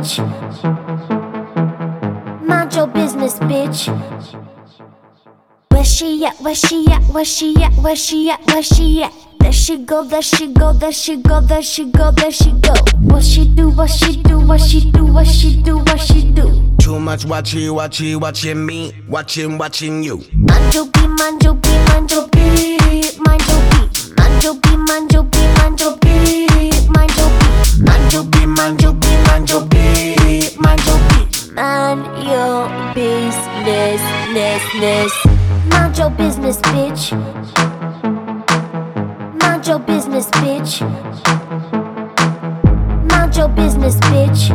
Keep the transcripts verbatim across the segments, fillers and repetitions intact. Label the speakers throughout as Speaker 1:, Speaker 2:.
Speaker 1: bitch. Mind your business, bitch. Where she at, where she at, where she at, where she at, where she at? There she go, there she go, there she go, there she go, there she go. What she do, what she do, what she do, what she do, what she do.
Speaker 2: Too much watching, watching, watching me, watching, watching you.
Speaker 1: Mind your beat, mind your beat, mind your beat, mind your beat. Mind your beat, mind your beat, mind your beat, mind your beat.
Speaker 2: Mind your beat, mind your beat, mind your beat, mind your beat.
Speaker 1: Mind your business, ness, ness. Mind your business, bitch. Mind your business, bitch. Mind your business, bitch.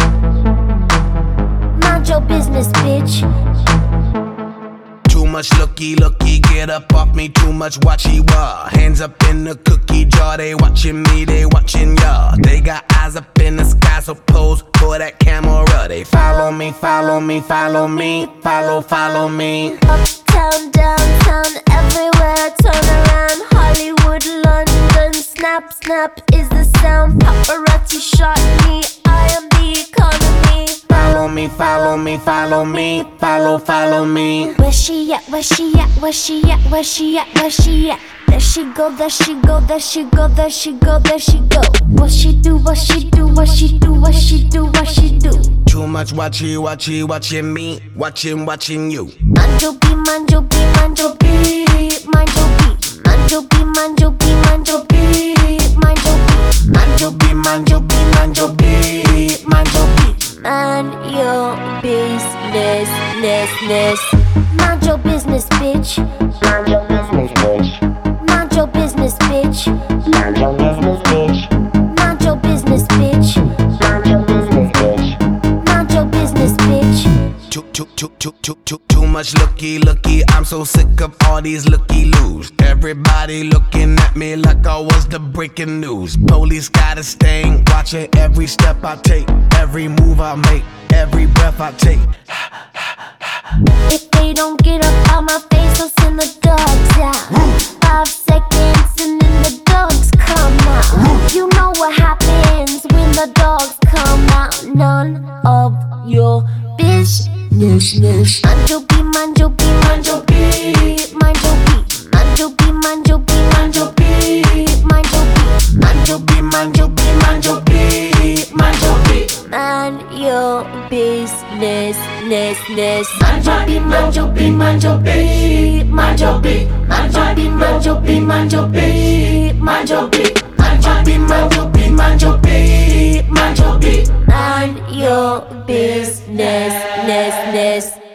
Speaker 1: Mind your business, bitch.
Speaker 2: Too much looky, looky, get up off me. Too much watchy wah. Hands up in the cookie jar. They watching me, they watching ya. They got eyes up in the sky, so pose for that camera. They follow me, follow me, follow me, follow, follow me.
Speaker 1: Uptown, downtown, everywhere. Turn around. Hollywood, London. Snap, snap is the sound. Paparazzi shot me. I am the economy.
Speaker 2: Follow me, follow me, follow me, follow, follow me.
Speaker 1: Where she at, where she at, where she at, where she at, where she at? There she go, there she go, there she go, there she go, there she go. What she do, what she do, what she do, what she do, what she do.
Speaker 2: Too much watchy, watchy, watching me, watching, watching you.
Speaker 1: Mind your beat, mind your beat, mind your beat, mind your beat. Mind your beat, mind your beat, mind your beat, mind your beat.
Speaker 2: Mind your beat, mind your beat, mind your beat, mind your beat.
Speaker 1: Mind your business, ness, ness. Mind your business, bitch.
Speaker 3: Mind your business, bitch.
Speaker 1: Mind your business, bitch.
Speaker 3: Mind your business, bitch.
Speaker 1: Mind your business, bitch.
Speaker 3: Mind your business, bitch.
Speaker 1: Mind your business, bitch.
Speaker 2: Too, too, too, too, too, too, too much looky, looky. I'm so sick of all these looky loos. Everybody looking at me like I was the breaking news. Police got a stain, watching every step I take, every move I make, every breath I take.
Speaker 1: If they don't get up out my face, I'll send the dogs out. Five seconds and then the dogs come out. You know what happens when the dogs come out. None of your business. Mind your beat, mind your beat, mind your beat, mind your beat. Mind your beat, mind your beat, mind your beat, mind your beat.
Speaker 2: Mind your beat, mind your beat, mind your beat, mind your beat.
Speaker 1: Mind your business, ness, ness.
Speaker 2: Mind your beat, mind your beat, mind your beat, mind your beat. Mind your beat, mind your beat, mind your beat, mind your beat. Mind your beat, mind your beat, mind your beat, mind your beat.
Speaker 1: Mind your business, ness, ness.